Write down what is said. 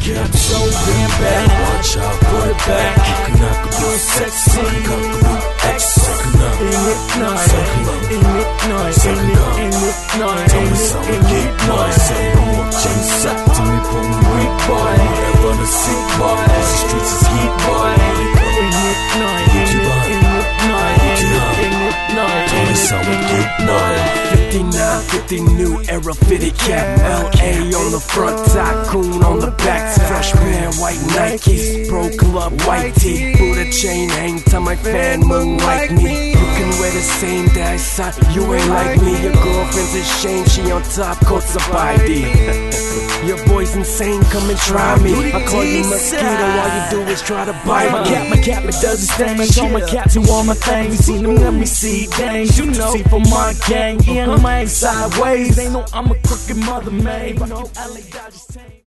Cap so damn bad, watch out for the back. Real sexy, ain't it nice? Tell me something, keep nice. Chase up to me, pull me weak boy. Never run a sick boy. The streets is heat boy. Tell me something, keep nice. 59, 50 new era fitted cap. LA on the front, tycoon on the back. Fresh pair, white Nikes, pro club, white tee. Buddha chain hang to my fan, moon like me. You can wear the same day side, you ain't like me. Your girlfriend's ashamed, she on top, coats of ID. Your boy's insane, come and try me. I call you mosquito, all you do is try to bite me. My cap, it does its damage. All my caps, you all my things. You seen them, let me see things. You know, see for my gang, in my sideways. They know I'm a crooked mother, man. Rockin' LA Dodgers team.